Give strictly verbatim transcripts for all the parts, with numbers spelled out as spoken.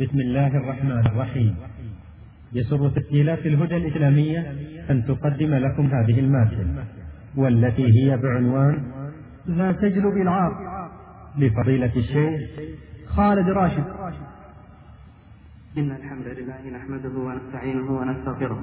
بسم الله الرحمن الرحيم. يسر تسجيلات الهدى الإسلامية أن تقدم لكم هذه المادة والتي هي بعنوان لا تجلب العار لفضيلة الشيخ خالد راشد. إن الحمد لله نحمده ونستعينه ونستغفره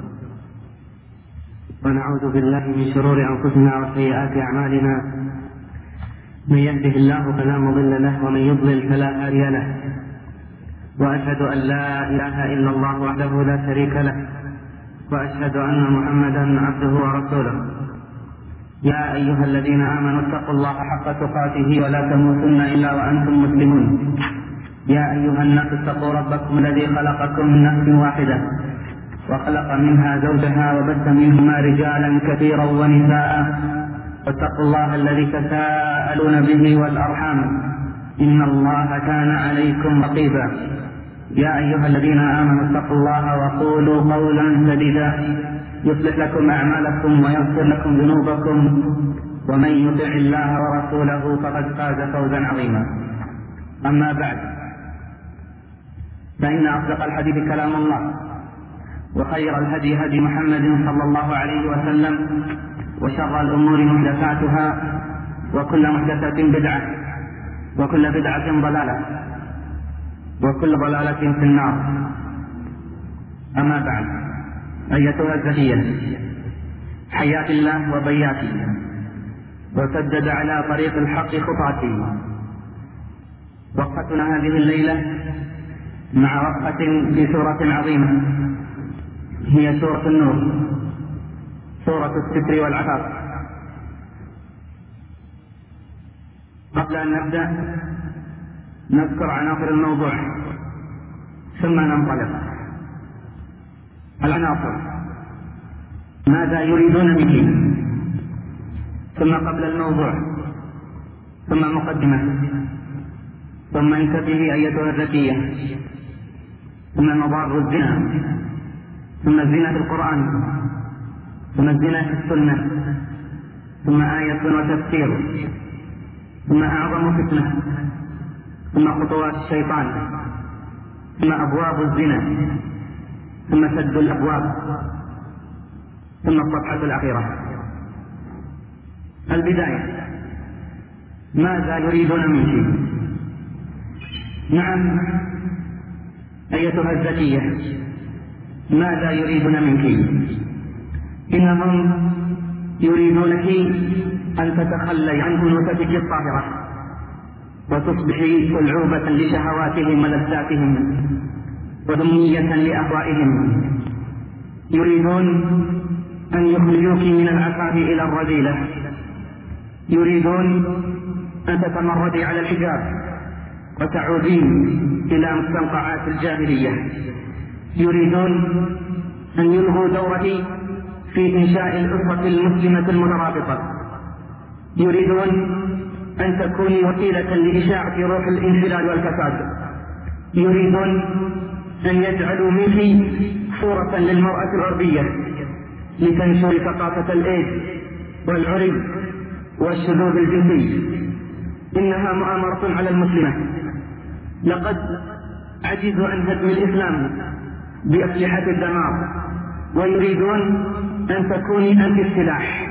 ونعوذ بالله من شرور أنفسنا وسيئات أعمالنا، من يهده الله فلا مضل له ومن يضلل فلا هادي له، وأشهد أن لا إله إلا الله وحده لا شريك له، وأشهد أن محمدا عبده ورسوله. يا أيها الذين آمنوا اتقوا الله حق تقاته ولا تموتن إلا وأنتم مسلمون. يا أيها الناس اتقوا ربكم الذي خلقكم من نفس واحدة وخلق منها زوجها وبث منهما رجالا كثيرا ونساء، واتقوا الله الذي تساءلون به والأرحام إن الله كان عليكم رقيبا. يا أيها الذين آمنوا اتقوا الله وقولوا قولا سديدا يصلح لكم أعمالكم ويغفر لكم ذنوبكم، ومن يطع الله ورسوله فقد فاز فوزا عظيما. أما بعد، فإن أصدق الحديث كلام الله، وخير الهدي هدي محمد صلى الله عليه وسلم، وشر الأمور محدثاتها، وكل محدثة بدعة، وكل بدعة ضلالة، وكل ضلالة في النار. أما بعد، أيتها الزكية، حياك الله وبياكي، وسدد على طريق الحق خطاتي. وقفتنا هذه الليلة مع وقفة في سورة عظيمة، هي سورة النور، سورة الستر والعفاف. قبل أن نبدأ نذكر عناصر الموضوع ثم ننطلق. العناصر: ماذا يريدون منك، ثم قبل الموضوع، ثم مقدمة، ثم انتبهي أيتها الذكية، ثم مضار الزنا، ثم الزنا في القرآن، ثم الزنا في السنة، ثم آية وتفسير، ثم أعظم فتنة، ثم خطوات الشيطان، ثم أبواب الزنا، ثم سد الأبواب، ثم الصفحة الأخيرة. البداية: ماذا يريدون منك؟ نعم أيتها الزكية، ماذا يريدون منك؟ إنهم يريدونك أن تتخلي عن أنوثتك الطاهرة وتصبحي صلعوبة لشهواتهم ولذاتهم ودمية لأهوائهم. يريدون أن يخرجوك من العفاف إلى الرذيلة، يريدون أن تتمردي على الحجاب وتعودين إلى مستنقعات الجاهلية، يريدون أن يلغوا دورك في إنشاء الأسرة المسلمة المترابطة، يريدون أن تكوني وسيلة لإشاعة روح الانحلال والفساد، يريدون أن يجعلوا منك صورة للمرأة الغربية لتنشر ثقافة الإيدز والعري والشذوذ الجنسي. إنها مؤامرة على المسلمة. لقد عجزوا عن هدم الإسلام بأسلحة الدمار، ويريدون أن تكوني أنت السلاح،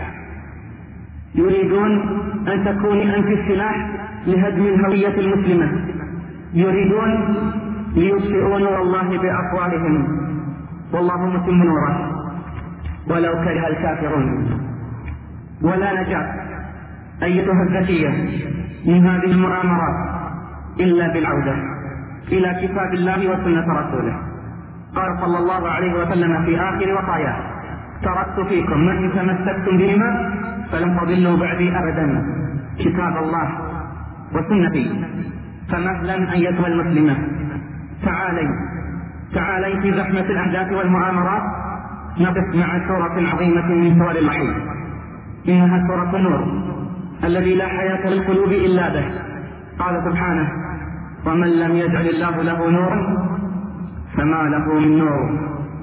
يريدون أن تكوني أنت السلاح لهدم الهوية المسلمة، يريدون ليطفئوا نور الله بأفواههم والله متم نوره ولو كره الكافرون. ولا نجاة أيتها الذكية من هذه المؤامرات إلا بالعودة إلى كتاب الله وسنة رسوله. قال صلى الله عليه وسلم في آخر وصاياه: تركت فيكم ما إن تمسكتم بهما فلن تضلوا بعدي أبدا، كتاب الله وسنتي. فمهلا أيتها المسلمة، تعالي تعالي في زحمة الأحداث والمؤامرات نقف مع سورة عظيمة من سور الوحي. إنها سورة النور الذي لا حياة للقلوب إلا به. قال سبحانه: ومن لم يجعل الله له نورا فما له من نور.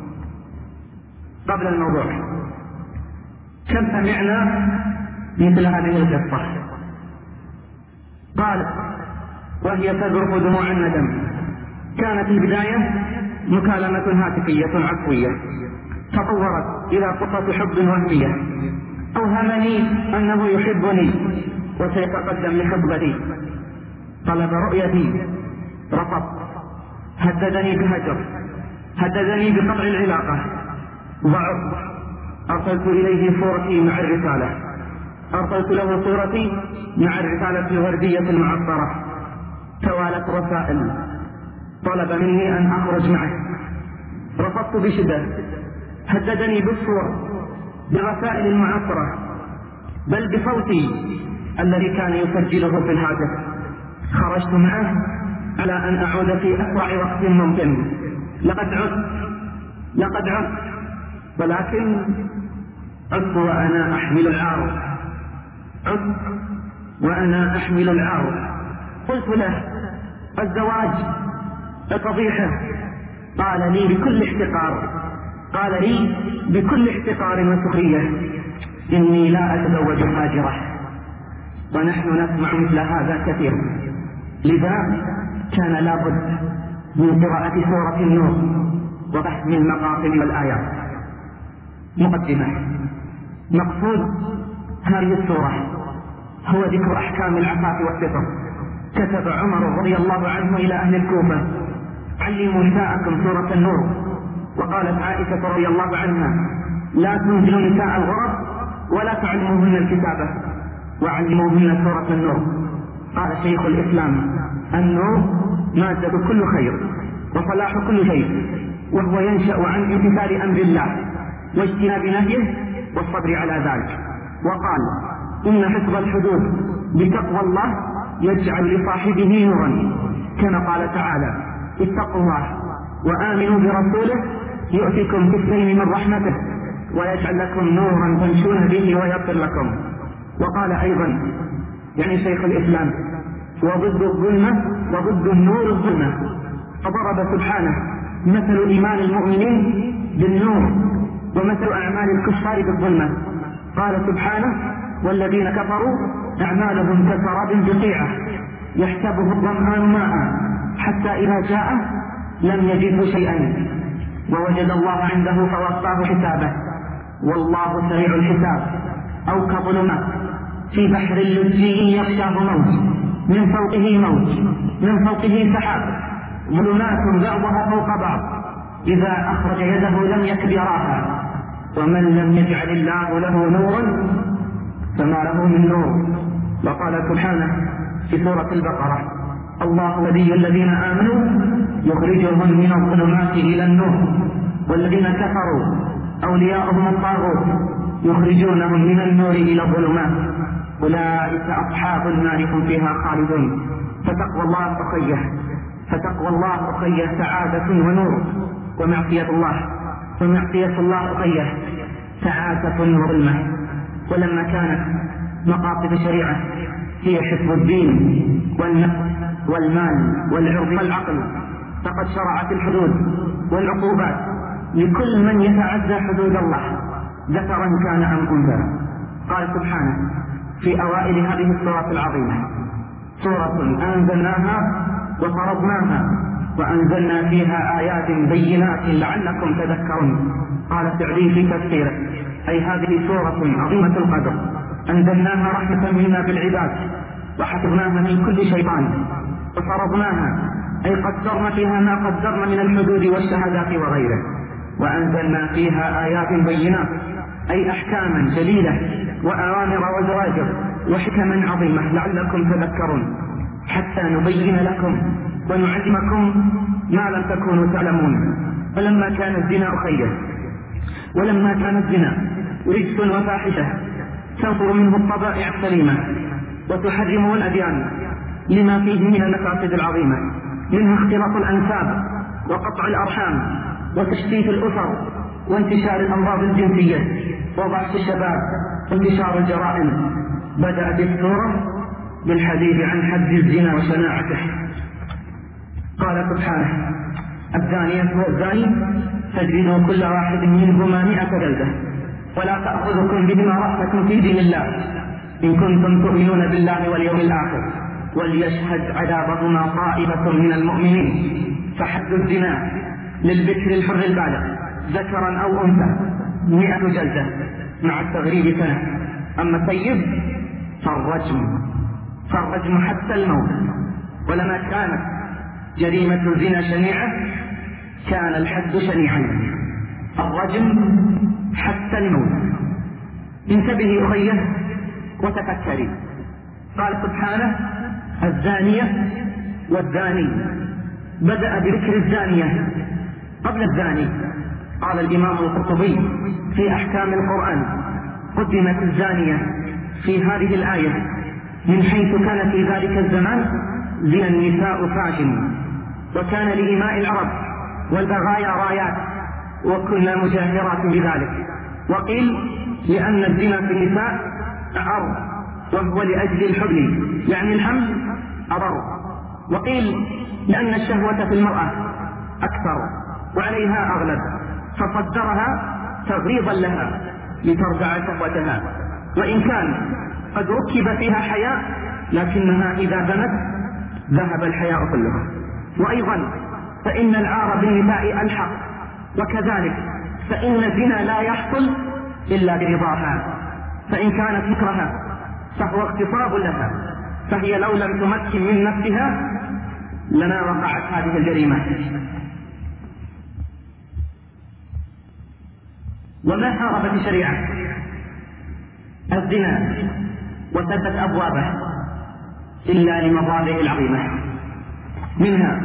قبل الموضوع، كم سمعنا مثل هذه القصة؟ قال: وهي تذرف دموع الندم، كان كانت البداية مكالمة هاتفية عفوية تطورت إلى قصة حب وهمية. أوهمني أنه يحبني وسيتقدم لخطبتي، طلب رؤيتي رفضت، هددني بهجر، هددني بقطع العلاقة، ضعف. أرسلت إليه صورتي مع الرسالة، أرسلت له صورتي مع الرسالة الوردية المعطرة. توالت رسائل طلب مني أن أخرج معه، رفضت بشدة، هددني بالصور، برسائل المعطرة، بل بصوتي الذي كان يسجله في الهاتف. خرجت معه على أن أعود في أسرع وقت ممكن. لقد عدت لقد عدت ولكن عدت وأنا أحمل العار، عدت وأنا أحمل العار. قلت له: الزواج فضيحة. قال لي بكل احتقار قال لي بكل احتقار وسخرية: إني لا أتزوج هاجرة. ونحن نسمع مثل هذا كثيرا، لذا كان لابد من قراءة سورة النور وفهم المقاصد والآيات. مقدمة. مقصود هذه السورة هو ذكر أحكام العفاف والستر. كتب عمر رضي الله عنه إلى أهل الكوفة: علموا نساءكم سورة النور. وقالت عائشة رضي الله عنها: لا تنزلوا نساء الغرب ولا تعلموهن الكتابة وعلموهن سورة النور. قال شيخ الإسلام: النور مادة كل خير وصلاح كل شيء، وهو ينشأ عن امتثال أمر الله واجتناب نهيه والصبر على ذلك. وقال: إن حفظ الحدود بتقوى الله يجعل لصاحبه نورا، كما قال تعالى: اتقوا الله وآمنوا برسوله يؤتكم كفين من رحمته ويجعل لكم نورا تمشون به ويغفر لكم. وقال أيضا، يعني شيخ الإسلام: وضد الظلمة وضد النور الظلمة. فضرب سبحانه مثل إيمان المؤمنين بالنور ومثل أعمال الكفار بالظلمة. قال سبحانه: والذين كفروا أعمالهم كسراب بقيعة يحسبه الظمآن ماء حتى إذا جاءه لم يجده شيئا ووجد الله عنده فوفاه حسابه والله سريع الحساب. أو كظلمات في بحر لجي يغشاه موج من فوقه موج من فوقه سحاب ظلمات بعضها فوق بعض إذا أخرج يده لم يكد يراها ومن لم يجعل الله له نورا فما له من نور. وقال سبحانه في سورة البقرة: الله ولي الذين آمنوا يخرجهم من الظلمات إلى النور والذين كفروا أولياؤهم الطاغوت يخرجونهم من النور إلى الظلمات أولئك أصحاب النار هم فيها خالدون. فتقوى الله أخيه فتقوى الله أخيه سعادة ونور، ومعصية الله ومعصية الله أخيه سعادة وظلمة. ولما كانت مقاصد الشريعة هي حفظ الدين والنفس والمال والعرض والعقل، فقد شرعت الحدود والعقوبات لكل من يتعدى حدود الله ذكرا كان أم أنثى. قال سبحانه في أوائل هذه السورة العظيمة: سورة أنزلناها وفرضناها وأنزلنا فيها آيات بينات لعلكم تذكرون. قال السعدي في تفسيره: أي هذه سورة عظيمة القدر أنزلناها رحمة منا بالعباد وحفظناها من كل شيطان وفرضناها أي قدرنا فيها ما قدرنا من الحدود والشهادات وغيره، وأنزلنا فيها آيات بينات أي أحكاما جليلة وأوامر وزواجر وحكما عظيمة لعلكم تذكرون، حتى نبين لكم ونعلمكم ما لم تكونوا تعلمون. ولما كان الزنا أخيه ولما كان الزنا رجس وفاحشة تنفر منه الطبائع السليمة وتحرمه الأديان لما فيه من المفاسد العظيمة، منها اختلاط الأنساب وقطع الأرحام وتشتيت الأسر وانتشار الأمراض الجنسية وضعف الشباب وانتشار الجرائم. بدأت السورة بالحديث عن حد الزنا وشناعته. قال سبحانه: الزانية والزاني فاجلدوا كل واحد منهما مئة جلدة ولا تأخذكم بهما رأفة في دين الله إن كنتم تؤمنون بالله واليوم الآخر وليشهد عذابهما طائفة من المؤمنين. فحد الزنا للبكر الحر البالغ ذكرا أو أنثى مئة جلدة مع التغريب سنة. أما السيب فالرجم فالرجم حتى الموت. ولما كانت جريمة الزنا شنيعة كان الحد شنيعا، الرجم حتى الموت. انتبهي أخيه وتفكري. قال سبحانه الزانية والزاني، بدأ بذكر الزانية قبل الزاني. قال الإمام القرطبي في أحكام القرآن قدمت الزانية في هذه الآية من حيث كان في ذلك الزمان زنا النساء فاشن، وكان لإماء العرب والبغايا رايات وكنا مجاهرات بذلك. وقيل لأن الزنا في النساء أعر وهو لأجل الحبل يعني الحمل أضر. وقيل لأن الشهوة في المرأة أكثر وعليها أغلب فصدرها تغريضا لها لترجع شهوتها، وإن كان قد ركب فيها حياء لكنها إذا زنت ذهب الحياء كله. وأيضا فإن العار بالنساء ألحق، وكذلك فإن الزنا لا يحصل إلا برضاها، فإن كانت مكرها فهو اغتصاب لها، فهي لو لم تمكن من نفسها لما وقعت هذه الجريمة. وما حاربت الشريعة الزنا وسدت أبوابه إلا لمضاره العظيمة. منها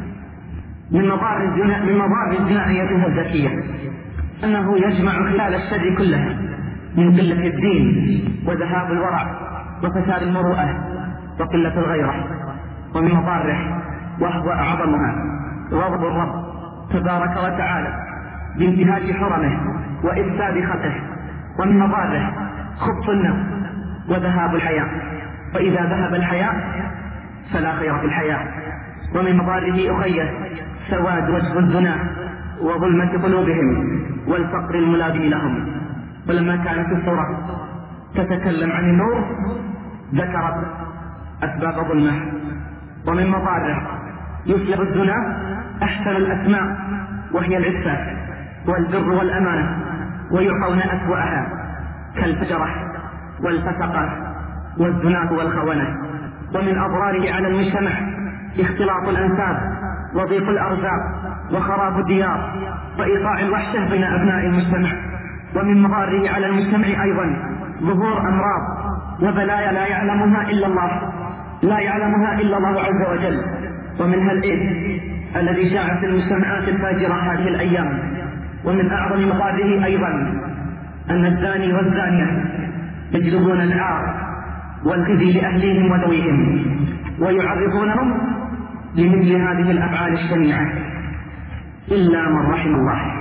من مضار الزنا من مضار الزنا أيتها الزكية أنه يجمع خلال الشر كله من قلة الدين وذهاب الورع وفساد المروءة وقلة الغيرة. ومن مضاره وهو أعظمها غضب الرب تبارك وتعالى بانتهاك حرمه وإفساد خطه. ومن مضاره خبث النفس وذهاب الحياء، وإذا ذهب الحياء فلا خير في الحياء. ومن مضاره أخيه سواد وجه الزنا وظلمة قلوبهم والفقر الملابي لهم. ولما كانت السورة تتكلم عن النور ذكرت أسباب ظلمه. ومن مضاره يسلب الزنا أحسن الأسماء وهي العفة والبر والأمانة ويعطون أسوأها كالفجرة والفسقة والزنا والخونة. ومن أضراره على المجتمع اختلاط الأنساب وضيق الأرزاق وخراب الديار وإيقاع الوحشة بين أبناء المجتمع. ومن مضاره على المجتمع أيضا ظهور أمراض وبلايا لا يعلمها إلا الله لا يعلمها إلا الله عز وجل. ومنها الإيدز الذي شاع في المجتمعات الفاجرة هذه الأيام. ومن أعظم مضاره أيضا أن الزاني والزانية يجلبون العار والخزي لأهليهم وذويهم ويعرضونهم لمثل هذه الأفعال الشنيعة إلا من رحم الله.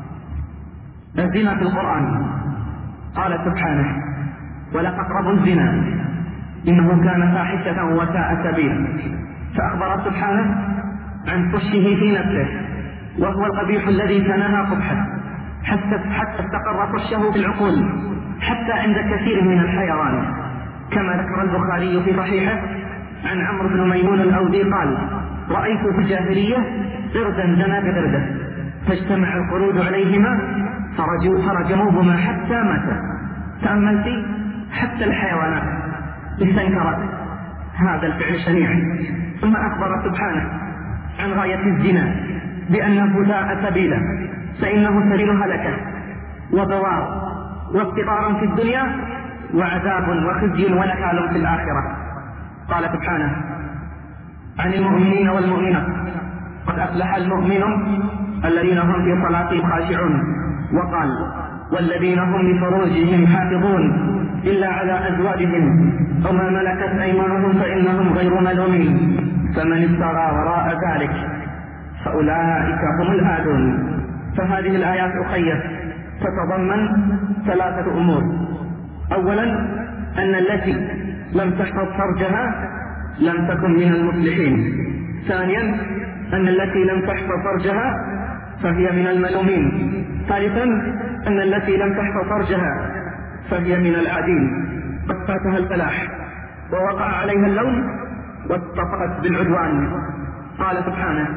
الزنا في القرآن قال سبحانه ولا تقربوا الزنا إنه كان فاحشة وساء سبيلا، فأخبر سبحانه عن فحشه في نفسه وهو القبيح الذي تناهى قبحه حتى حتى استقر فحشه في العقول حتى عند كثير من الحيوان، كما ذكر البخاري في صحيحه عن عمرو بن ميمون الأودي قال رأيت في الجاهلية قردا زنا بقردة فاجتمع القرود عليهما فرجموهما حتى ماتا. تأملت حتى الحيوانات استنكرت هذا الفعل الشنيع. ثم أخبر سبحانه عن غاية الزنا بأنه لا سبيل، فإنه سبيل هلكة وبوار وافتقار في الدنيا وعذاب وخزي ونكال في الآخرة. قال سبحانه عن المؤمنين والمؤمنات قد أفلح المؤمنون الذين هم في صلاتهم خاشعون، وقال والذين هم لفروجهم حافظون إلا على أزواجهم أو ما ملكت أيمانهم فإنهم غير ملومين، فمن ابتغى وراء ذلك فأولئك هم العادون. فهذه الآيات أخية تتضمن ثلاثة أمور. أولا أن التي لم تحفظ فرجها لم تكن من المفلحين. ثانيا أن التي لم تحفظ فرجها فهي من الملومين. ثالثا أن التي لم تحفظ فرجها فهي من العادين قد فاتها الفلاح ووقع عليها اللوم واتصفت بالعدوان. قال سبحانه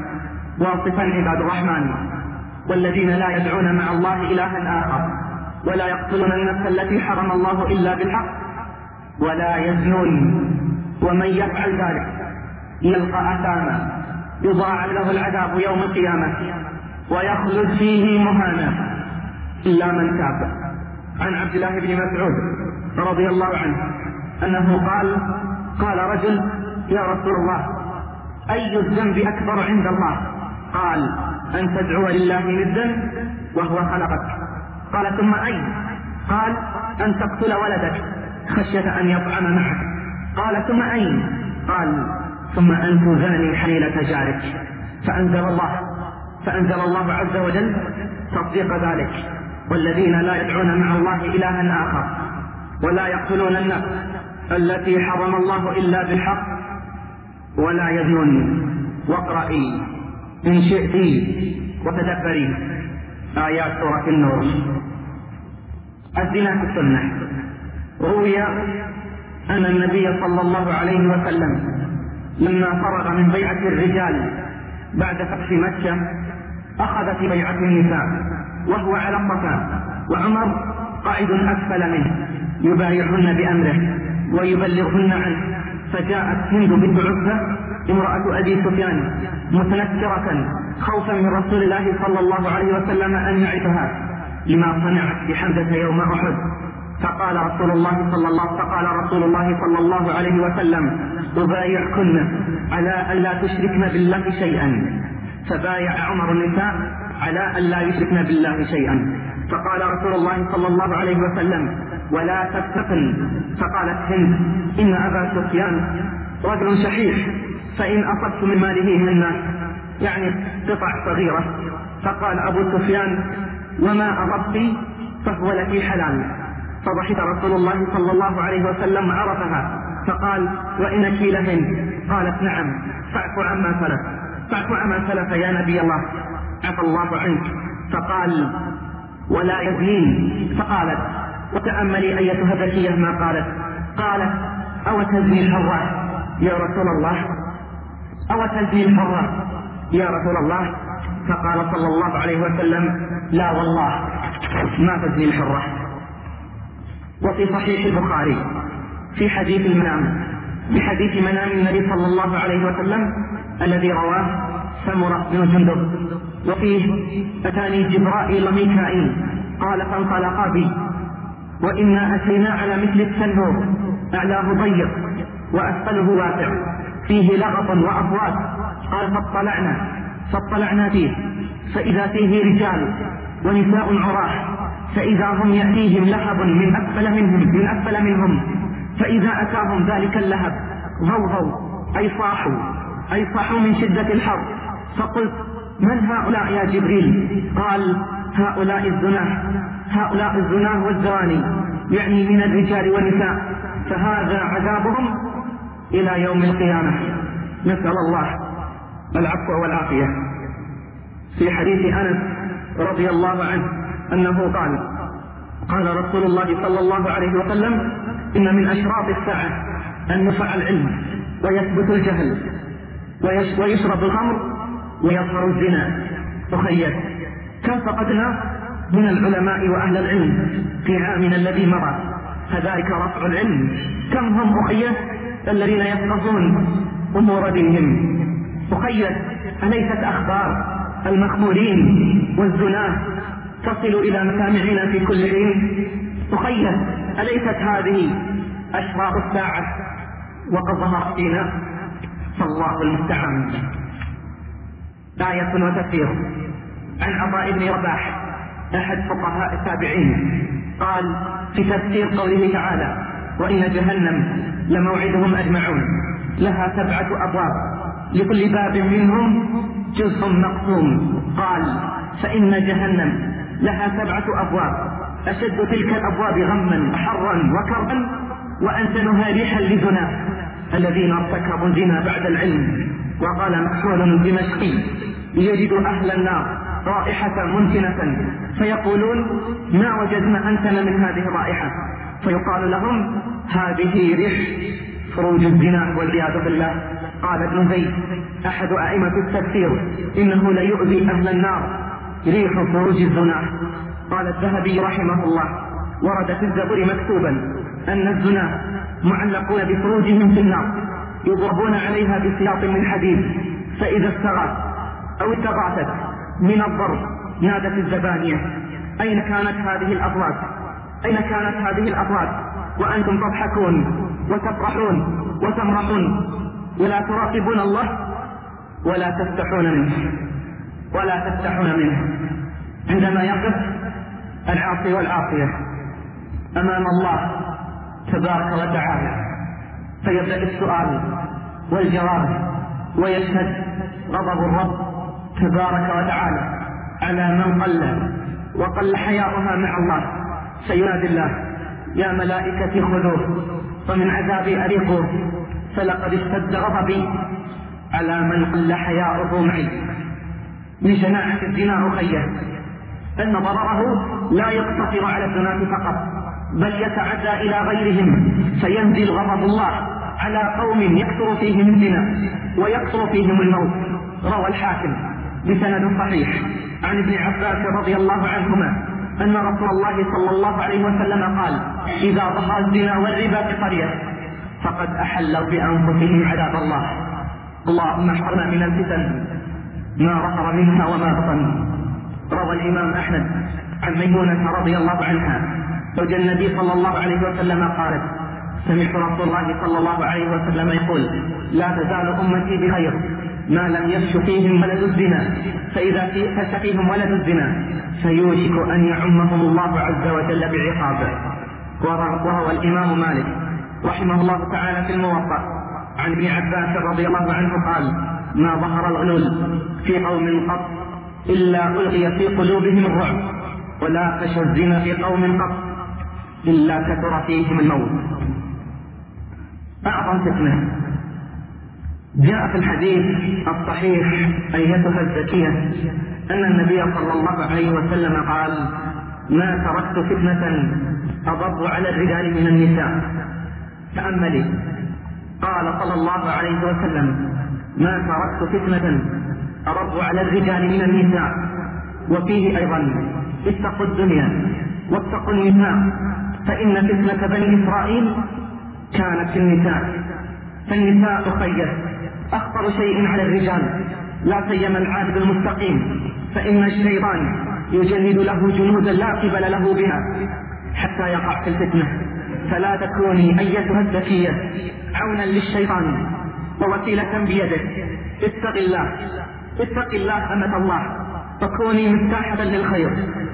واصفا عباد الرحمن والذين لا يدعون مع الله إلها آخر ولا يقتلون النفس التي حرم الله إلا بالحق ولا يزنون ومن يفعل ذلك يلقى أثاما يضاعف له العذاب يوم القيامة ويخلد فيه مهانا إلا من تاب. عن عبد الله بن مسعود رضي الله عنه أنه قال قال رجل يا رسول الله أي الذنب أكبر عند الله؟ قال أن تدعو لله ندا وهو خلقك. قال ثم أي؟ قال أن تقتل ولدك خشية أن يطعم معك. قال ثم أي؟ قال ثم أن تزاني حليلة جارك. فأنزل الله فأنزل الله عز وجل تصديق ذلك والذين لا يدعون مع الله إلها آخر ولا يقتلون النفس التي حرم الله إلا بالحق ولا يزنون. واقرئي إن شئت وتدبري آيات سورة النور. الزنا في السنة. روي أن النبي صلى الله عليه وسلم لما فرغ من بيعة الرجال بعد فتح مكة أخذ في بيعة النساء وهو على الصفا وعمر قاعد أسفل منه يبايعهن بأمره ويبلغهن عنه. فجاءت هند بنت عتبة امرأة أبي سفيان متنكرة خوفا من رسول الله صلى الله عليه وسلم أن يعرفها لما صنعت بحمزة يوم أحد. فقال رسول الله صلى الله فقال رسول الله صلى الله عليه وسلم أبايعكن على ألا تشركن بالله شيئا. فبايع عمر النساء على ألا يشركن بالله شيئا. فقال رسول الله صلى الله عليه وسلم ولا تفتقن. فقالت هند إن أبا سفيان رجل شحيح فإن أصبت من ماله من الناس يعني قطع صغيرة. فقال أبو سفيان وما أصبت فهو لك حلال. فضحك رسول الله صلى الله عليه وسلم عرفها فقال وإنك لهند؟ قالت نعم. فاعف عما سلف فاعف عما سلف يا نبي الله عفى الله عنك. فقال ولا يزنين. فقالت وتأملي أيتها الذكية ما قالت. قالت أو تزني الحرة يا رسول الله أو تزني الحرة يا رسول الله. فقال صلى الله عليه وسلم لا والله ما تزني الحرة. وفي صحيح البخاري في حديث المنام بحديث منام النبي صلى الله عليه وسلم الذي رواه سمرة بن جندب وفيه أتاني جبرائيل ميكائيل قال فانطلقا بي وإنا أتينا على مثل التنور أعلاه ضيق وأسفله واسع فيه لغط وأصوات. قال فاطلعنا فاطلعنا فيه فإذا فيه رجال ونساء عراح فإذا هم يأتيهم لهب من أسفل منهم من أسفل منهم فإذا أتاهم ذلك اللهب غوغوا أي صاحوا أي صاحوا من شدة الحر. فقلت من هؤلاء يا جبريل؟ قال هؤلاء الزناه هؤلاء الزناه والزواني يعني من الرجال والنساء فهذا عذابهم إلى يوم القيامة. نسأل الله العفو والعافية. في حديث أنس رضي الله عنه أنه قال قال رسول الله صلى الله عليه وسلم إن من أشراط الساعة أن يرفع العلم ويثبت الجهل ويشرب الخمر ويظهر الزنا. تخيل كم فقدنا من العلماء وأهل العلم في عامنا الذي مضى فذلك رفع العلم. كم هم أخية الذين يفقهون أمور دينهم. أخية أليست أخبار المخمورين والزناه تصل إلى مسامعنا في كل حين؟ أخية أليست هذه أشراط الساعة وقد ظهرت فينا؟ فالله المستعان. آية وتفسير. عن عطاء بن رباح أحد فقهاء التابعين قال في تفسير قوله تعالى وإن جهنم لموعدهم أجمعون لها سبعة أبواب لكل باب منهم جزء مقسوم. قال فإن جهنم لها سبعة أبواب أشد تلك الأبواب غما وحرا وكربا وأنتنها ريحا لزنا الذين ارتكبوا الزنا بعد العلم. وقال مكحول الدمشقي يجد أهل النار رائحة منتنة فيقولون ما وجدنا أنتن من هذه الرائحة فيقال لهم هذه ريح خروج الزنا والعياذ بالله. قال ابن زيد أحد أئمة التفسير إنه ليؤذي أهل النار ريح خروج الزنا. قال الذهبي رحمه الله ورد في الزبور مكتوبا أن الزنا معلقون بفروجهم في النار يضربون عليها بسياط من حديد، فإذا استغاث أو استغاثت من الضرب نادت الزبانية أين كانت هذه الأصوات؟ أين كانت هذه الأصوات وأنتم تضحكون وتفرحون وتمرحون ولا تراقبون الله ولا تفتحون منه ولا تفتحون منه. عندما يقف العاصي والعاصية أمام الله تبارك وتعالى فيبدأ السؤال والجواب ويشهد غضب الرب تبارك وتعالى على من قل وقل حياؤها مع الله، فينادي الله يا ملائكتي خذوه ومن عذابي أريقوه فلقد اشتد غضبي على من قل حياؤه معي. من شناعة الزنا أخيه أن ضرره لا يقتصر على الزنا فقط بل يتعدى إلى غيرهم، فينزل غضب الله على قوم يكثر فيهم الزنا ويكثر فيهم الموت. روى الحاكم بسند صحيح عن ابن عباس رضي الله عنهما أن رسول الله صلى الله عليه وسلم قال إذا ظهر الزنا والربا في قرية فقد أحلوا بأنفسهم عذاب الله. اللهم احفظنا من الفتن ما ظهر منها وما بطن. روى الإمام أحمد عن ميمونة رضي الله عنها زوج النبي صلى الله عليه وسلم قالت سمعت رسول الله صلى الله عليه وسلم يقول لا تزال أمتي بخير ما لم يفش فيهم ولد الزنا، فإذا فش فيهم ولد الزنا فيوشك أن يعمهم الله عز وجل بعقابه. وهو الإمام مالك رحمه الله تعالى في الموطأ عن ابن عباس رضي الله عنه قال ما ظهر الغلول في قوم قط إلا ألقي في قلوبهم الرعب، ولا فش الزنا في قوم قط إلا كثر فيهم الموت. أعظم فتنة جاء في الحديث الصحيح أيتها الزكية أن النبي صلى الله عليه وسلم قال ما تركت فتنة أضر على الرجال من النساء. تأملي قال صلى الله عليه وسلم ما تركت فتنة أضر على الرجال من النساء. وفيه أيضا اتقوا الدنيا واتقوا النساء فإن فتنة بني إسرائيل كانت في النساء، فالنساء خير أخطر شيء على الرجال لا سيما العابد المستقيم، فإن الشيطان يجند له جنودا لا قبل له بها حتى يقع في الفتنة. فلا تكوني أيتها الذكية عونا للشيطان ووسيلة بيدك. اتق الله اتق الله أمة الله فكوني مفتاحة للخير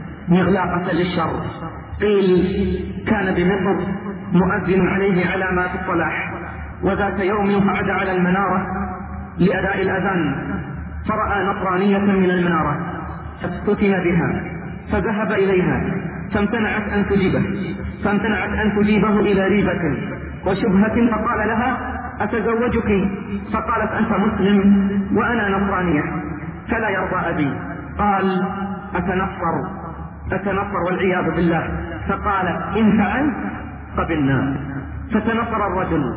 مغلاقة للشر. قيل كان بمصر مؤذن عليه علامات الصلاح، وذات يوم صعد على المنارة لأداء الأذان فرأى نصرانية من المنارة فافتتن بها فذهب إليها فامتنعت أن تجيبه فامتنعت أن تجيبه إلى ريبة وشبهة، فقال لها أتزوجك؟ فقالت أنت مسلم وأنا نصرانية فلا يرضى أبي. قال أتنصر أتنصر والعياذ بالله. فقالت إن فعلت قبلنا. فتنصر الرجل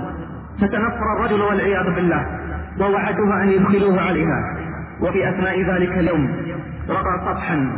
فتنصر الرجل والعياذ بالله ووعدوها أن يدخلوه عليها. وفي أثناء ذلك اليوم رأى سطحا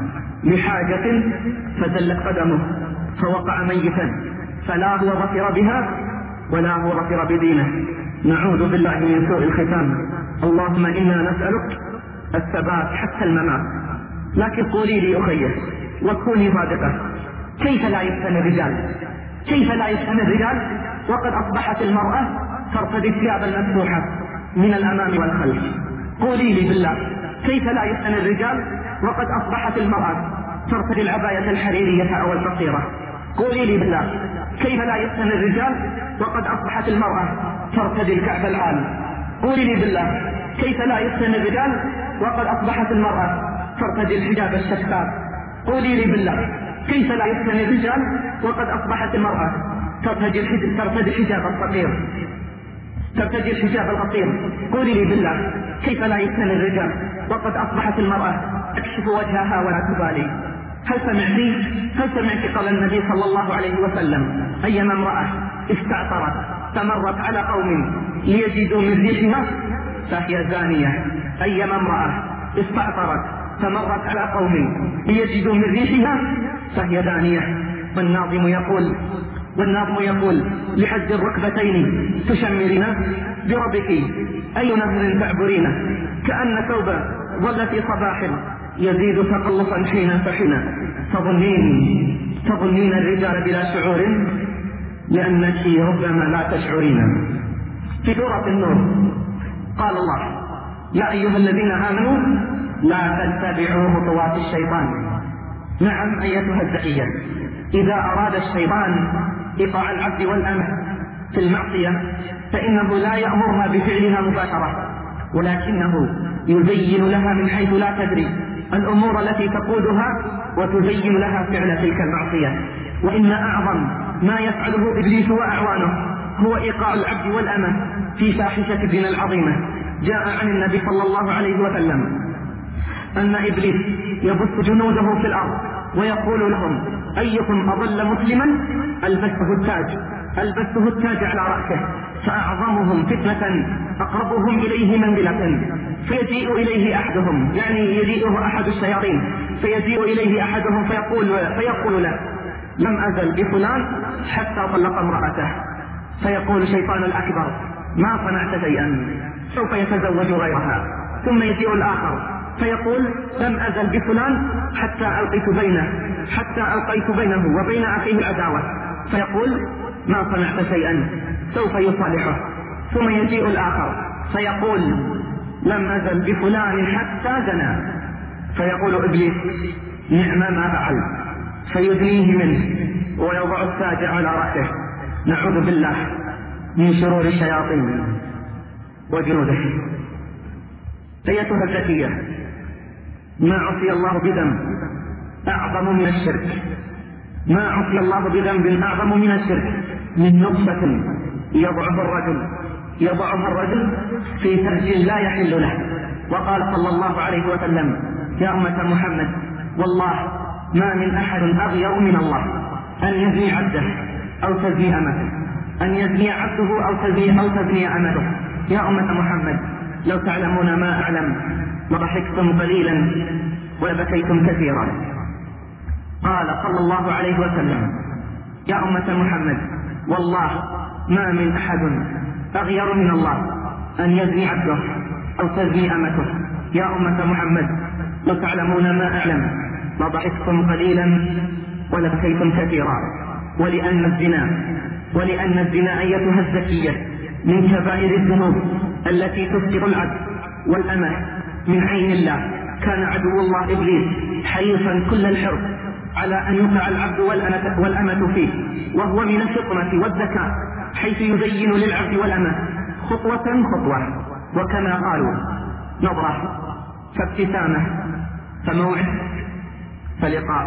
لحاجة فزلت قدمه فوقع ميتا، فلا هو ظفر بها ولا هو ظفر بدينه. نعوذ بالله من سوء الختام. اللهم إنا نسألك الثبات حتى الممات. لكن قولي لي أخيه وكوني صادقة، كيف لا يفتن الرجال كيف لا يفتن الرجال وقد أصبحت المرأة ترتدي الثياب المفتوحة من الأمام والخلف؟ قولي لي بالله كيف لا يفتن الرجال وقد أصبحت المرأة ترتدي العباية الحريرية أو القصيرة؟ قولي لي بالله كيف لا يفتن الرجال وقد أصبحت المرأة ترتدي الكعب العالي؟ قولي لي بالله كيف لا يفتن الرجال وقد أصبحت المرأة ترتدي الحجاب الشفاف؟ قولي لي بالله كيف لا يفتن الرجال وقد أصبحت المرأة ترتدي الحجاب الصغير ترتدي الحجاب القصير؟ قولي لي بالله كيف لا يفتن الرجال وقد أصبحت المرأة تكشف وجهها ولا تبالي؟ هل سمعتي هل سمعت قال النبي صلى الله عليه وسلم أيما امرأة استعطرت فمرت على قوم ليجدوا من ريحها فهي زانية. أيما امرأة استعطرت فمرت على قوم ليجدوا من ريحها فهي دانية. والناظم يقول والناظم يقول لحد الركبتين تشمرين بربك أي نهر تعبرين كأن ثوب ظل في صباح يزيد تقلصا حين فحين تظنين تظنين الرجال بلا شعور لأنك ربما لا تشعرين. في سورة النور قال الله يا أيها الذين آمنوا لا تتبعوا خطوات الشيطان. نعم أيتها الزكية، إذا أراد الشيطان إيقاع العبد والأمة في المعصية فإنه لا يأمرها بفعلها مباشرة، ولكنه يزين لها من حيث لا تدري الأمور التي تقودها وتزين لها فعل تلك المعصية. وإن أعظم ما يفعله إبليس وأعوانه هو إيقاع العبد والأمة في فاحشة الزنا العظيمة. جاء عن النبي صلى الله عليه وسلم أن إبليس يبث جنوده في الأرض ويقول لهم أيكم أضل مسلما ألبسه التاج ألبسه التاج على رأسه، فأعظمهم فتنة أقربهم إليه منزلة فيجيء إليه أحدهم، يعني يجيئه أحد الشياطين فيجيء إليه أحدهم فيقول, فيقول له لم أزل بفلان حتى طلق امرأته، فيقول الشيطان الأكبر ما صنعت شيئا سوف يتزوج غيرها. ثم يجيء الآخر فيقول لم أزل بفلان حتى ألقيت بينه حتى ألقيت بينه وبين أخيه العداوة، فيقول ما صنعت شيئا سوف يصالحه. ثم يجيء الآخر فيقول لم أزل بفلان حتى زنى، فيقول إبليس نعم ما فعل، فيدنيه منه ويضع التاج على رأسه. نعوذ بالله من شرور الشياطين وجنوده. أيتها الزكية، ما عصي الله بذنب أعظم من الشرك ما عصي الله بذنب أعظم من الشرك من نقطة يضعها الرجل يضعها الرجل في فرج لا يحل له. وقال صلى الله عليه وسلم يا أمة محمد والله ما من أحد أغير من الله أن يزني عبده أو تزني أمته أن يزني عبده أو تزني أو تزني أمته. يا أمة محمد لو تعلمون ما أعلم لضحكتم قليلا ولبكيتم كثيرا. قال صلى الله عليه وسلم يا أمة محمد والله ما من أحد أغير من الله أن يزني عبده أو تزني أمته. يا أمة محمد لو تعلمون ما أعلم لضحكتم قليلا ولبكيتم كثيرا. ولأن الزنا ولأن الزنا أيتها الزكية من كبائر الذنوب التي تسقط العبد والأمة من عين الله. كان عدو الله إبليس حريصا كل الحرص على أن يقع العبد والأمة فيه، وهو من الفطنة والذكاء حيث يزين للعبد والأمة خطوة خطوة. وكما قالوا نظرة فابتسامة فموعد فلقاء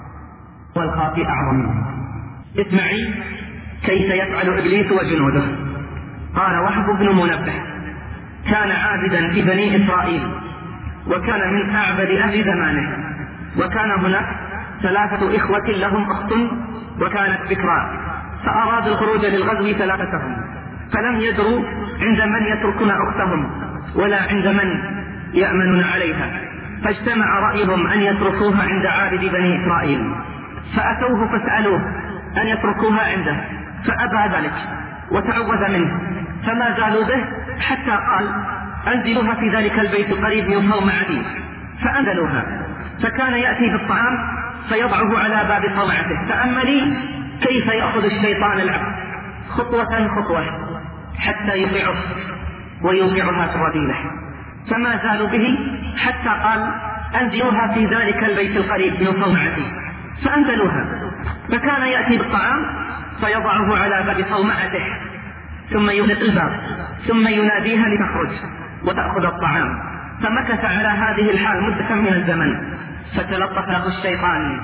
والخاطئ أعظم. اسمعي كيف يفعل إبليس وجنوده. قال وهب بن منبه كان عابدا في بني إسرائيل وكان من أعبد أهل زمانه، وكان هناك ثلاثة إخوة لهم أخت وكانت بكرا، فأرادوا الخروج للغزو ثلاثتهم فلم يدروا عند من يتركون أختهم ولا عند من يأمنون عليها، فاجتمع رأيهم أن يتركوها عند عابد بني إسرائيل، فأتوه فسألوه أن يتركوها عنده فأبى ذلك وتعوذ منه، فما زالوا به حتى قال أنزلوها في ذلك البيت قريب من صومعتي، فأنزلوها. فكان يأتي بالطعام فيضعه على باب صومعته. تأملي كيف يأخذ الشيطان العبد خطوة خطوة حتى يوقعه ويوقعها في الرذيلة، فما زالوا به حتى قال أنزلوها في ذلك البيت القريب من صومعتي، فأنزلوها. فكان يأتي بالطعام فيضعه على باب صومعته ثم يغلق الباب ثم يناديها لتخرج وتأخذ الطعام. فمكث على هذه الحال مدة من الزمن، فتلطف له الشيطان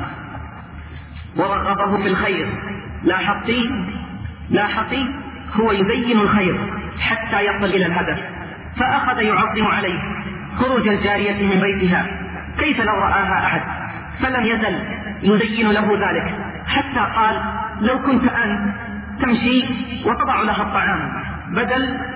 ورغبه في الخير. لاحظتي لاحظتي هو يبين الخير حتى يصل إلى الهدف، فأخذ يعظم عليه خروج الجارية من بيتها كيف لو رآها أحد، فلم يزل يزين له ذلك حتى قال لو كنت أنت تمشي وتضع لها الطعام بدل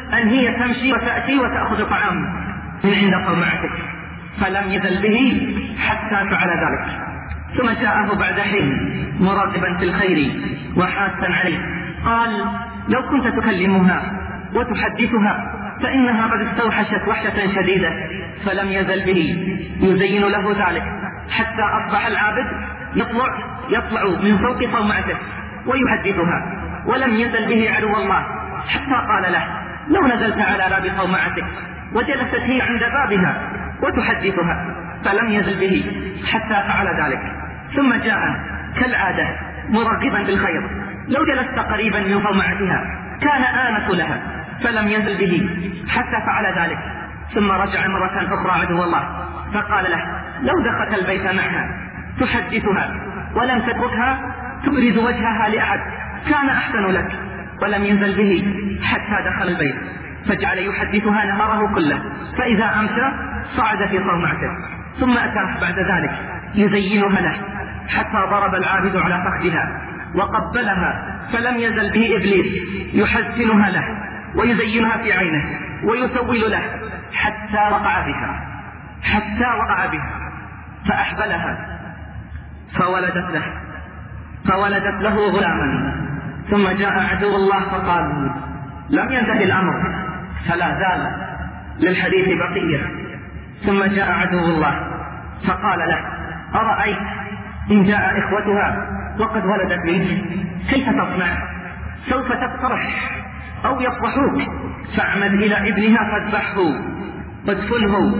أن هي تمشي وتأتي وتأخذ طعام من عند صومعتك، فلم يزل به حتى فعل ذلك. ثم جاءه بعد حين مرغبا في الخير وحاسا عليه، قال: لو كنت تكلمها وتحدثها فإنها قد استوحشت وحشة شديدة. فلم يزل به يزين له ذلك حتى أصبح العابد يطلع, يطلع من فوق صومعته ويحدثها، ولم يزل به عدو الله حتى قال له: لو نزلت على باب صومعتك وجلست هي عند بابها وتحدثها. فلم يزل به حتى فعل ذلك. ثم جاء كالعادة مرغبا بالخير، لو جلست قريبا من صومعتها كان آنس لها، فلم يزل به حتى فعل ذلك. ثم رجع مرة أخرى عدو الله فقال له: لو دخلت البيت معها تحدثها ولم تتركها تبرز وجهها لأحد كان أحسن لك. ولم يزل به حتى دخل البيت فجعل يحدثها نهاره كله، فإذا أمسى صعد في صومعته. ثم أتاه بعد ذلك يزينها له حتى ضرب العابد على فخذها وقبلها، فلم يزل به إبليس يحسنها له ويزينها في عينه ويسول له حتى وقع بها حتى وقع بها فأحبلها فولدت له فولدت له غلاما. ثم جاء عدو الله فقال: لم ينتهي الأمر، فلا زال للحديث بقية. ثم جاء عدو الله فقال له: أرأيت إن جاء إخوتها وقد ولدت منك كيف تصنع؟ سوف تفرح أو يفرحوك، فاعمد إلى ابنها فاذبحه وادفنه،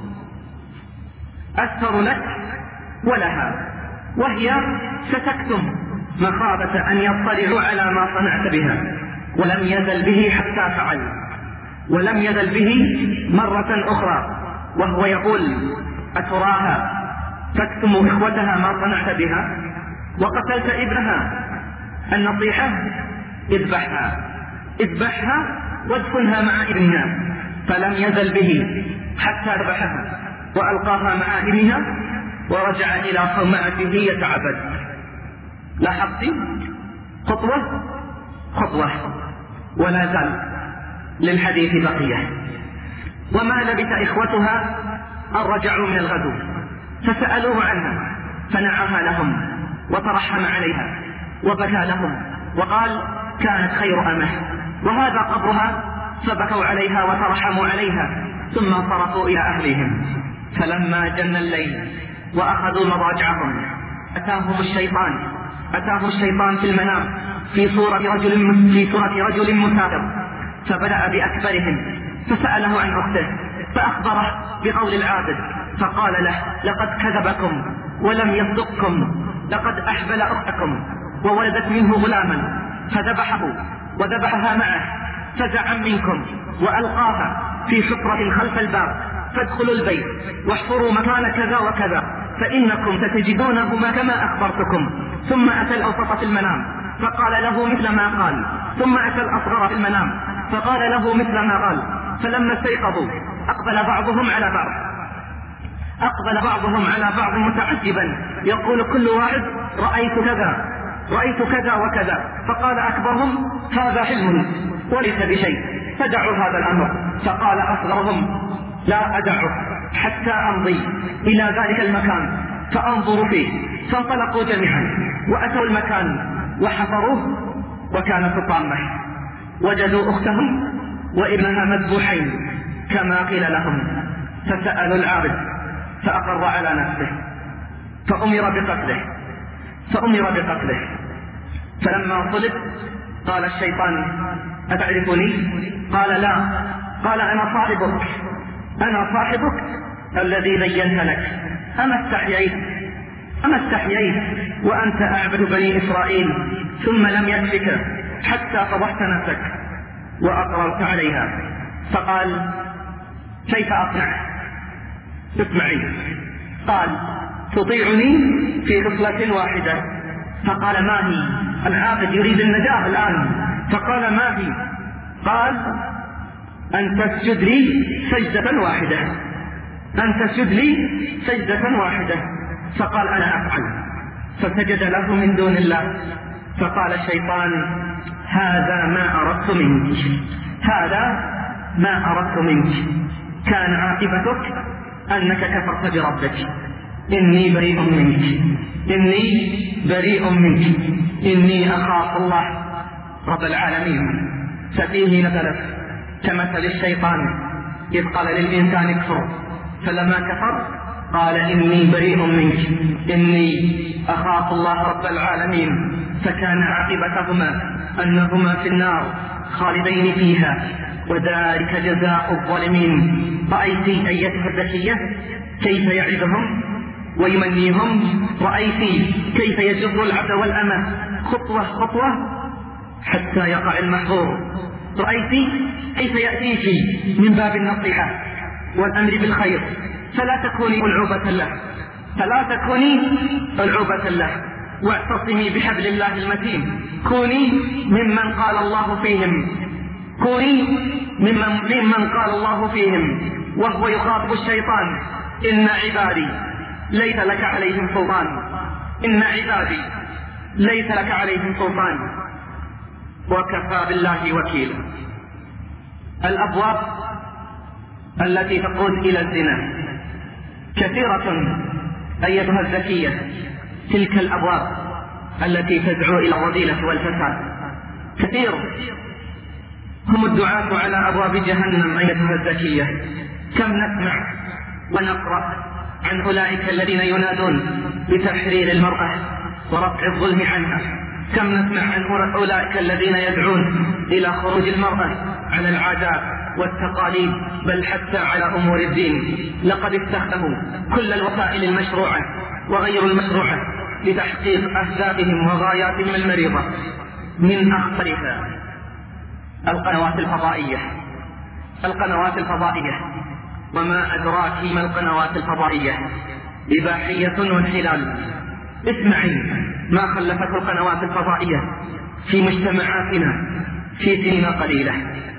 أستر لك ولها، وهي ستكتم مخافة أن يطلعوا على ما صنعت بها. ولم يزل به حتى فعل. ولم يزل به مرة أخرى وهو يقول: أتراها تكتم إخوتها ما صنعت بها وقتلت ابنها؟ النصيحة: اذبحها اذبحها وادفنها مع ابنها. فلم يزل به حتى ذبحها وألقاها مع ابنها ورجع إلى صومعته يتعبد. لاحظت خطوة خطوة ولا زال للحديث بقية. وما لبث إخوتها أن رجعوا من الغزو فسألوه عنها فنعاها لهم وترحم عليها وبكى لهم وقال: كانت خير أمه وهذا قبرها، فبكوا عليها وترحموا عليها ثم انصرفوا إلى أهلهم. فلما جن الليل وأخذوا مضاجعهم أتاهم الشيطان أتاه الشيطان في المنام في صورة رجل في صورة رجل مسافر، فبدأ بأكبرهم فسأله عن أخته فأخبره بقول العابد، فقال له: لقد كذبكم ولم يصدقكم، لقد أحبل أختكم وولدت منه غلاما فذبحه وذبحها معه، فزعا منكم وألقاها في حفرة خلف الباب، فادخلوا البيت واحفروا مكان كذا وكذا فإنكم ستجدونه كما أخبرتكم. ثم أتى الأوسط في المنام فقال له مثل ما قال، ثم أتى الأصغر في المنام فقال له مثل ما قال. فلما استيقظوا أقبل بعضهم على بعض أقبل بعضهم على بعض متعجبا يقول كل واحد: رأيت كذا رأيت كذا وكذا. فقال أكبرهم: هذا حلم وليس بشيء، فدعوا هذا الأمر. فقال أصغرهم: لا أدعه حتى أمضي إلى ذلك المكان فأنظر فيه. فانطلقوا جميعا وأتوا المكان وحفروه، وكانت الطامة وجدوا أختهم وابنها مذبوحين كما قيل لهم، فسألوا العابد فأقر على نفسه فأمر بقتله فأمر بقتله فلما صلب قال الشيطان: أتعرفني؟ قال: لا. قال: أنا صاحبك أنا صاحبك الذي زينت لك، أما استحييت أما استحييت وأنت أعبد بني إسرائيل ثم لم يكفك حتى فضحت نفسك وأقررت عليها. فقال: كيف أصنع؟ اسمعي. قال: تطيعني في خصلة واحدة. فقال: ما هي؟ العابد يريد النجاة الآن. فقال: ما هي؟ قال: أن تسجد لي سجدة واحدة أن تسجد لي سجدة واحدة. فقال: أنا أفعل. فسجد له من دون الله. فقال الشيطان: هذا ما أردت منك هذا ما أردت منك، كان عاقبتك أنك كفرت بربك. إني بريء منك، إني بريء منك، إني أخاف الله رب العالمين. ففيه نزلت كمثل الشيطان إذ قال للإنسان اكفر، فلما كفر قال إني بريء منك، إني أخاف الله رب العالمين. فكان عاقبتهما أنهما في النار خالدين فيها، وذلك جزاء الظالمين. رأيت أيتها الذكية كيف يعدهم ويمنيهم؟ رأيت كيف يجر العبد والأمة خطوة خطوة حتى يقع المحظور؟ رأيت كيف يأتيك من باب النصيحة والأمر بالخير، فلا تكوني ألعوبة له، فلا تكوني ألعوبة له، واعتصمي بحبل الله المتين. كوني ممن قال الله فيهم، كوني ممن, ممن قال الله فيهم وهو يخاطب الشيطان: إن عبادي ليس لك عليهم سلطان، إن عبادي ليس لك عليهم سلطان، وكفى بالله وكيلا. الأبواب التي تقود إلى الزنا كثيرة أيتها الذكية، تلك الأبواب التي تدعو إلى الرذيلة والفساد كثير. هم الدعاة على أبواب جهنم أيتها الذكية. كم نسمع ونقرأ عن أولئك الذين ينادون بتحرير المرأة ورفع الظلم عنها. كم نسمع عن أولئك الذين يدعون إلى خروج المرأة على العادات والتقاليد، بل حتى على أمور الدين. لقد استخدموا كل الوسائل المشروعة وغير المشروعة لتحقيق أهدافهم وغاياتهم المريضة. من أخطرها القنوات الفضائية. القنوات الفضائية، وما أدراك ما القنوات الفضائية؟ إباحية وانحلال. اسمعي ما خلفته القنوات الفضائية في مجتمعاتنا في سنين قليلة.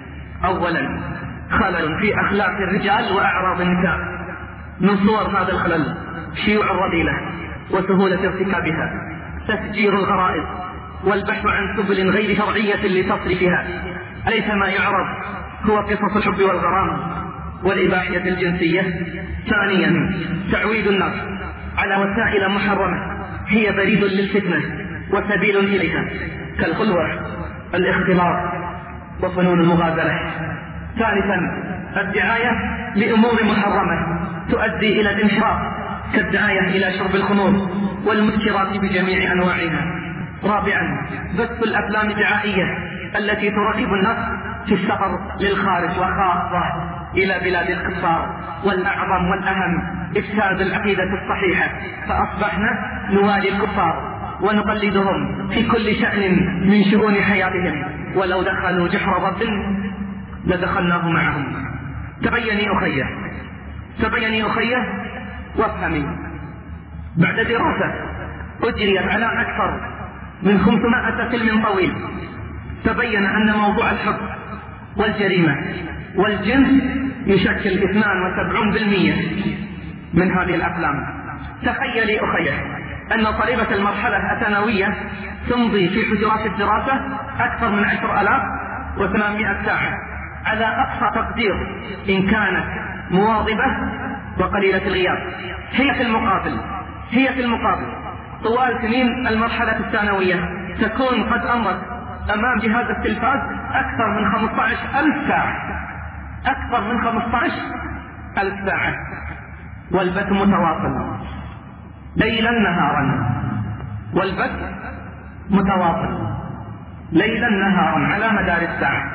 أولا، خلل في أخلاق الرجال وأعراض النساء. من صور هذا الخلل شيوع الرذيلة وسهولة ارتكابها، تفجير الغرائز والبحث عن سبل غير شرعية لتصرفها. أليس ما يعرض هو قصص الحب والغرام والإباحية الجنسية؟ ثانيا، تعويد الناس على وسائل محرمة هي بريد للفتنة وسبيل إليها، كالخلوة، الاختلاط، وفنون المغازلة. ثالثا، الدعاية لأمور محرمة تؤدي إلى الانحراف، كالدعاية إلى شرب الخمور والمسكرات بجميع أنواعها. رابعا، بث الأفلام الدعائية التي ترغب الناس في السفر للخارج وخاصة إلى بلاد الكفار. والأعظم والأهم إفساد العقيدة الصحيحة، فأصبحنا نوالي الكفار ونقلدهم في كل شأن من شؤون حياتهم، ولو دخلوا جحر ضب لدخلناه معهم. تبيني أخيه، تبيني أخيه وافهمي. بعد دراسة أجريت على أكثر من خمسمائة فيلم طويل، تبين أن موضوع الحب والجريمة والجنس يشكل اثنين وسبعين بالمئة من هذه الأفلام. تخيلي أخيه أن طالبة المرحلة الثانوية تمضي في حجرات الدراسة أكثر من عشر آلاف وثمانمائة ساعة على أقصى تقدير إن كانت مواظبة وقليلة الغياب. هي في المقابل هي في المقابل طوال سنين المرحلة الثانوية تكون قد أمرت أمام جهاز التلفاز أكثر من خمسة عشر ألف ساعة، أكثر من خمسة عشر ألف ساعة، والبث متواصل ليلا نهارا، والبث متواصل ليلا نهارا على مدار الساعة.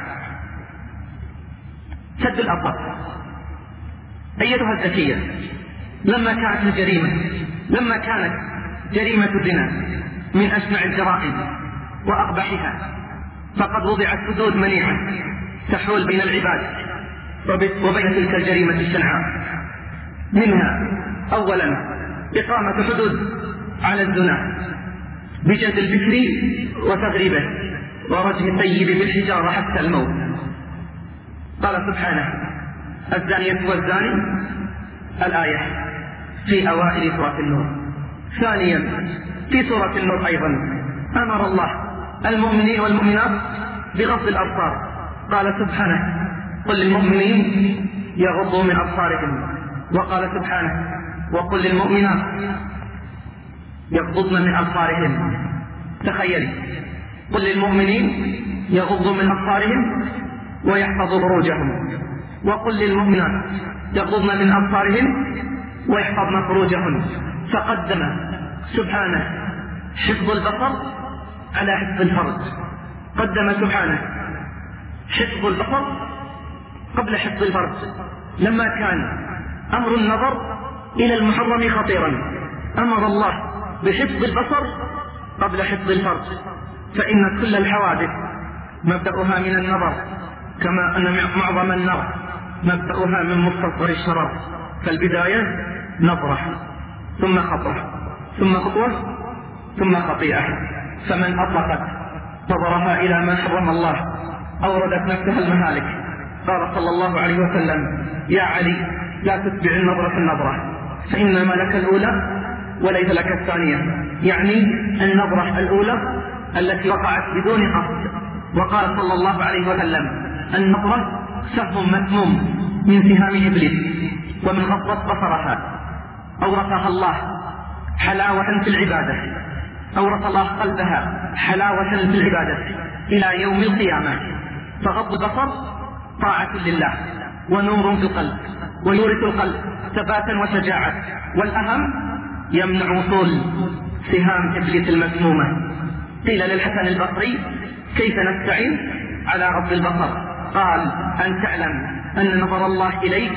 سد الأبواب. أيتها الذكية، لما كانت الجريمة لما كانت جريمة الزنا من أشنع الجرائم وأقبحها، فقد وضعت حدود منيعة تحول بين العباد وبين تلك الجريمة الشنعاء. منها أولا إقامة حدود على الزنا بجلد البكر وتغريبه ورجم الطيب بالحجارة حتى الموت. قال سبحانه: الزانية والزاني، الآية في أوائل سورة النور. ثانيا، في سورة النور أيضا أمر الله المؤمنين والمؤمنات بغض الأبصار. قال سبحانه: قل للمؤمنين يغضوا من أبصارهم. وقال سبحانه وقل للمؤمنات يغضضن من أبصارهن. تخيلي، قل للمؤمنين يغضوا من أبصارهم ويحفظوا فروجهم، وقل للمؤمنات يغضضن من أبصارهن ويحفظن فروجهن. فقدم سبحانه حفظ البصر على حفظ الفرج. قدم سبحانه حفظ البصر قبل حفظ الفرج، لما كان أمر النظر إلى المحرم خطيرا أمر الله بحفظ البصر قبل حفظ الفرج. فإن كل الحوادث مبدأها من النظر، كما أن معظم النار مبدأها من مستصغر الشرر. فالبداية نظرة ثم خطوة ثم خطوة ثم خطيئة. فمن أطلقت نظرها إلى ما حرم الله أوردت نفسها المهالك. قال صلى الله عليه وسلم يا علي لا تتبع النظرة النظرة فإنما لك الأولى وليس لك الثانية، يعني النظرة الأولى التي وقعت بدون قصد. وقال صلى الله عليه وسلم النظرة سهم مسموم من سهام إبليس، ومن غضت بصرها أورثها الله حلاوة في العبادة، أورث الله قلبها حلاوة في العبادة إلى يوم القيامة. فغض البصر طاعة لله ونور في القلب، ويورث القلب ثباتا وشجاعة، والأهم يمنع وصول سهام إبليس المسمومة. قيل للحسن البصري كيف نستعين على غض البصر؟ قال أن تعلم أن نظر الله إليك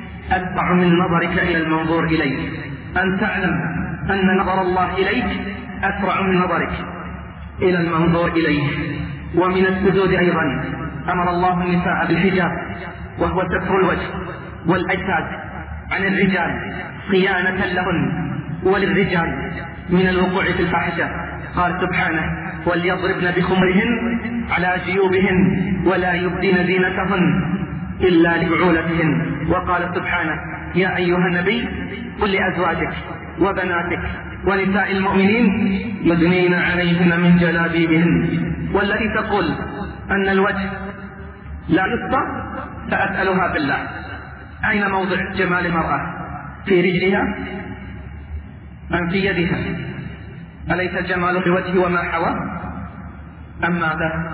أتبع من نظرك إلى المنظور إليك، أن تعلم أن نظر الله إليك أسرع من نظرك إلى المنظور إليه. ومن السجود أيضا أمر الله النساء بالحجاب، وهو ستر الوجه والأجساد عن الرجال صيانة لهن وللرجال من الوقوع في الفاحشة. قال سبحانه وليضربن بخمرهن على جيوبهن ولا يبدين زينتهن إلا لبعولتهن. وقال سبحانه يا أيها النبي قل لأزواجك وبناتك ونساء المؤمنين يدنين عليهن من جلابيبهن. والتي تقول أن الوجه لا يسطر فأسألها بالله أين موضع جمال المرأة؟ في رجلها أم في يدها؟ أليس جمال الوجه وما حوى أم ماذا؟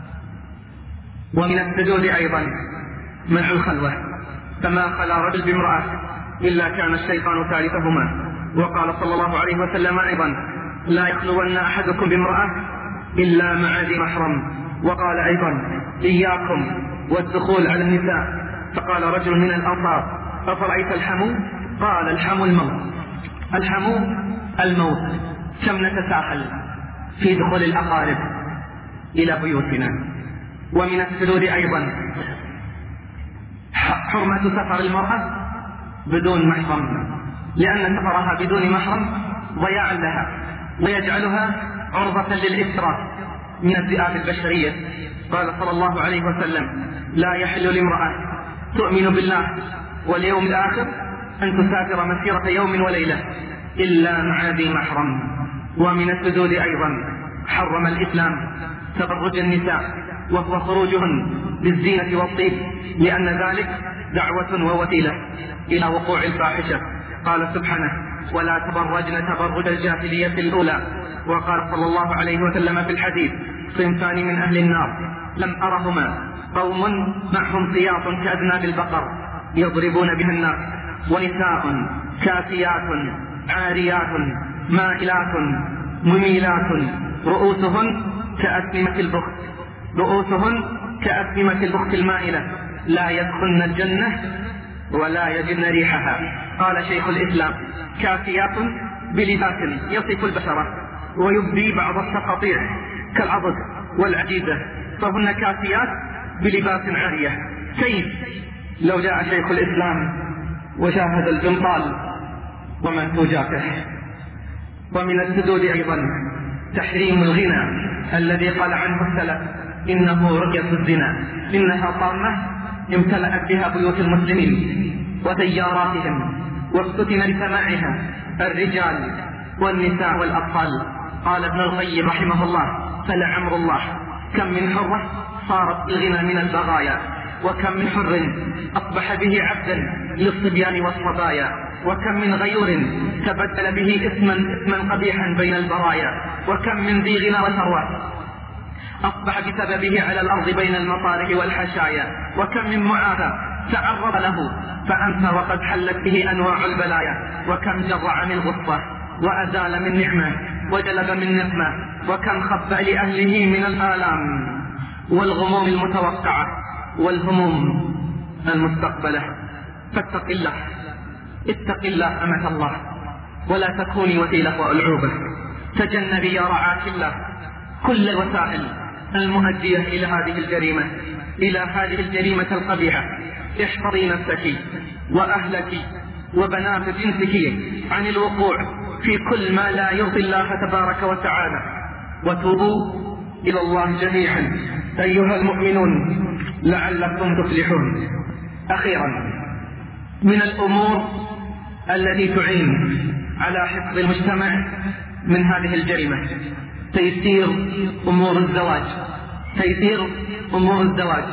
ومن السجود أيضا منع الخلوة، فما خلا رجل بامرأة إلا كان الشيطان ثالثهما. وقال صلى الله عليه وسلم أيضا لا يخلون أحدكم بامرأة إلا مع ذي محرم. وقال أيضا إياكم والدخول على النساء. فقال رجل من الأنصار أفرأيت الحمو؟ قال الحمو الموت. الحمو الموت. كم نتساهل في دخول الأقارب إلى بيوتنا. ومن السجود أيضا حرمة سفر المرأة بدون محرم، لأن سفرها بدون محرم ضياع لها ويجعلها عرضة للإسراف من الذئاب البشرية. قال صلى الله عليه وسلم لا يحل لامرأة تؤمن بالله واليوم الآخر أن تسافر مسيرة يوم وليلة إلا مع ذي محرم. ومن السجود أيضا حرم الإسلام تبرج النساء وهو خروجهن بالزينة والطيب، لأن ذلك دعوة ووسيلة إلى وقوع الفاحشة. قال سبحانه ولا تبرجن تبرج الجاهلية الأولى. وقال صلى الله عليه وسلم في الحديث صنفان من أهل النار لم أرهما قوم معهم سياط كأذناب البقر يضربون بها الناس، ونساء كاسيات عاريات مائلات مميلات رؤوسهن كأسنمة البخت رؤوسهن كأسنمة البخت المائلة لا يدخلن الجنة ولا يجدن ريحها. قال شيخ الإسلام كاسيات بلباس يصف البشرة ويبدي بعض التقاطيع كالعضد والعجيزة، فهن كاسيات بلباس عارية. كيف لو جاء شيخ الإسلام وشاهد الجنطال ومنتوجاته؟ ومن السدود أيضا تحريم الغنى الذي قال عنه السلف إنه رقية الزنا، إنها طامة امتلأت بها بيوت المسلمين وسياراتهم وافتتن لسماعها الرجال والنساء والأطفال. قال ابن القيم رحمه الله فلعمر الله كم من حرة صارت الغنى من البغايا وكم من حر أصبح به عبدا للصبيان والصبايا، وكم من غيور تبدل به اسما اسما قبيحا بين البرايا، وكم من ذي غنى وثروة أصبح بسببه على الأرض بين المصالح والحشايا، وكم من معافى تعرض له فأنت وقد حلت به أنواع البلايا، وكم جر عن الغصة وأزال من نعمة وجلب من نقمة، وكم خبأ لأهله من الآلام والغموم المتوقعة والهموم المستقبلة. فاتق الله، اتق الله أمة الله، ولا تكوني وسيلة وألعوبة. تجنبي يا رعاك الله كل الوسائل المؤدية إلى هذه الجريمة إلى هذه الجريمة القبيحة. احفظي نفسك وأهلك وبنات جنسك عن الوقوع في كل ما لا يرضي الله تبارك وتعالى، وتوبوا إلى الله جميعا أيها المؤمنون لعلكم تفلحون. أخيرا، من الأمور التي تعين على حفظ المجتمع من هذه الجريمة تيسير أمور الزواج تيسير أمور الزواج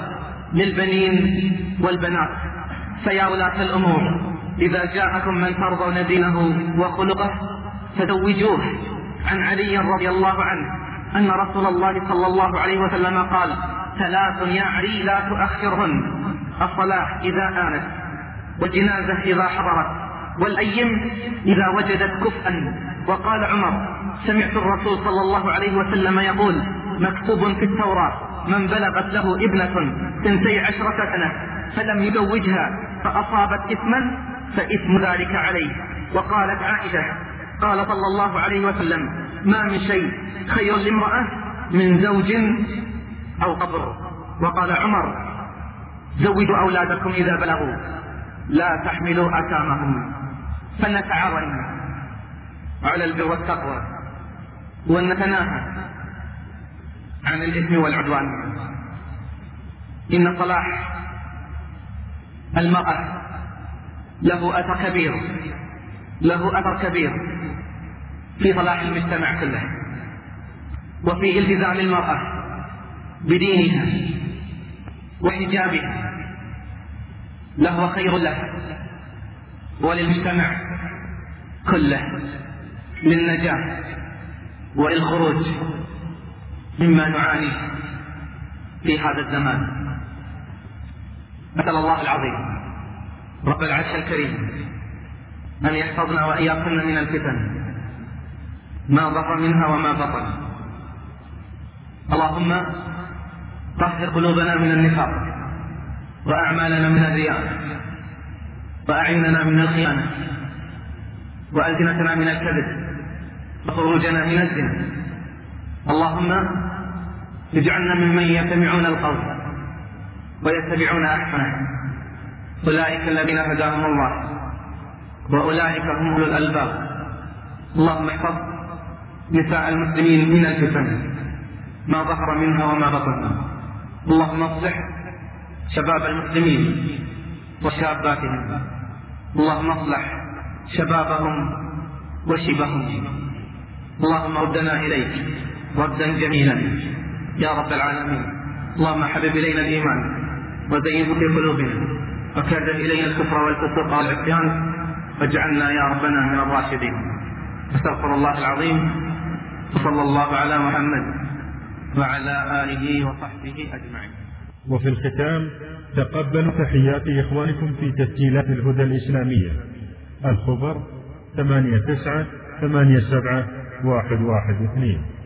للبنين والبنات. فيا ولاة الأمور، إذا جاءكم من ترضون دينه وخلقه فزوجوه. عن علي رضي الله عنه أن رسول الله صلى الله عليه وسلم قال: ثلاث يا علي لا تؤخرهن: الصلاة إذا آنت، والجنازة إذا حضرت، والأيم إذا وجدت كفءا. وقال عمر: سمعت الرسول صلى الله عليه وسلم يقول: مكتوب في التوراة من بلغت له ابنة ثنتي عشرة سنة فلم يزوجها فأصابت إثما فإثم ذلك عليه. وقالت عائشة: قال صلى الله عليه وسلم: ما من شيء خير لامرأة من زوج أو قبر. وقال عمر: زوجوا أولادكم إذا بلغوا، لا تحملوا أتامهم. فنتعاون على البر والتقوى ونتناهى عن الإثم والعدوان. إن صلاح المرأة له أثر كبير له أثر كبير في صلاح المجتمع كله، وفي التزام المرأة بدينها وحجابها له خير له وللمجتمع كله للنجاة والخروج مما نعاني في هذا الزمان. أسأل الله العظيم رب العرش الكريم أن يحفظنا وإياكم من الفتن ما ظهر منها وما بطن. اللهم طهر قلوبنا من النفاق، وأعمالنا من الرياء، وأعيننا من الخيانة، وألسنتنا من الكذب، وفروجنا من الزنا. اللهم اجعلنا ممن يستمعون القول ويتبعون أحسنه. أولئك الذين هداهم الله وأولئك هم أولو الألباب. اللهم احفظ نساء المسلمين من الفتن ما ظهر منها وما بطن. اللهم اصلح شباب المسلمين وشاباتهم. اللهم اصلح شبابهم وشبهم. اللهم ردنا إليك ردا جميلا يا رب العالمين. اللهم حبب إلينا الإيمان وزينه في قلوبنا، وكره إلينا الكفر والفسوق والعصيان، واجعلنا يا ربنا من الراشدين. استغفر الله العظيم، وصلى الله على محمد وعلى آله وصحبه أجمعين. وفي الختام تقبلوا تحيات إخوانكم في تسجيلات الهدى الإسلامية. الخبر ثمانية تسعة ثمانية سبعة واحد واحد اثنين.